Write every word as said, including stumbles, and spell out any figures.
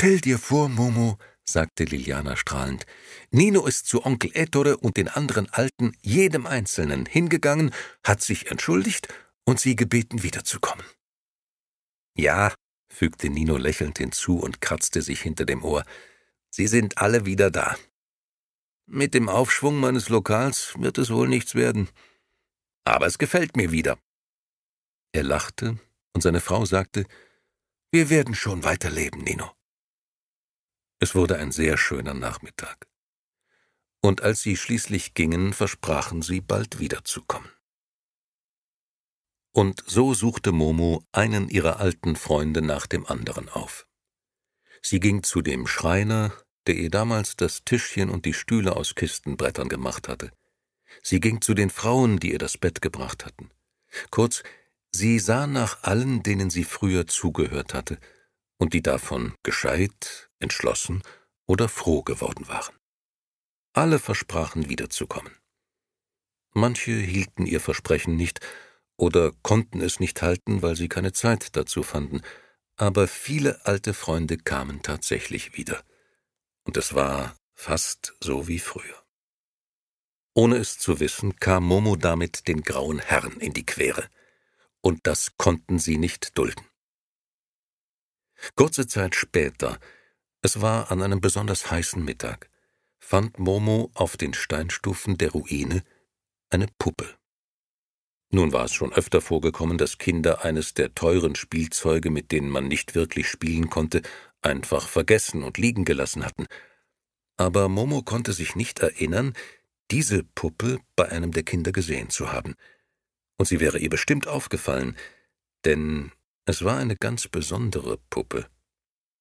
»Stell dir vor, Momo«, sagte Liliana strahlend, »Nino ist zu Onkel Ettore und den anderen Alten, jedem Einzelnen, hingegangen, hat sich entschuldigt und sie gebeten, wiederzukommen.« »Ja«, fügte Nino lächelnd hinzu und kratzte sich hinter dem Ohr, »sie sind alle wieder da. Mit dem Aufschwung meines Lokals wird es wohl nichts werden. Aber es gefällt mir wieder.« Er lachte, und seine Frau sagte, »Wir werden schon weiterleben, Nino.« Es wurde ein sehr schöner Nachmittag. Und als sie schließlich gingen, versprachen sie, bald wiederzukommen. Und so suchte Momo einen ihrer alten Freunde nach dem anderen auf. Sie ging zu dem Schreiner, der ihr damals das Tischchen und die Stühle aus Kistenbrettern gemacht hatte. Sie ging zu den Frauen, die ihr das Bett gebracht hatten. Kurz, sie sah nach allen, denen sie früher zugehört hatte und die davon gescheit, entschlossen oder froh geworden waren. Alle versprachen, wiederzukommen. Manche hielten ihr Versprechen nicht oder konnten es nicht halten, weil sie keine Zeit dazu fanden, aber viele alte Freunde kamen tatsächlich wieder. Und es war fast so wie früher. Ohne es zu wissen, kam Momo damit den grauen Herren in die Quere. Und das konnten sie nicht dulden. Kurze Zeit später, es war an einem besonders heißen Mittag, fand Momo auf den Steinstufen der Ruine eine Puppe. Nun war es schon öfter vorgekommen, dass Kinder eines der teuren Spielzeuge, mit denen man nicht wirklich spielen konnte, einfach vergessen und liegen gelassen hatten. Aber Momo konnte sich nicht erinnern, diese Puppe bei einem der Kinder gesehen zu haben. Und sie wäre ihr bestimmt aufgefallen, denn es war eine ganz besondere Puppe.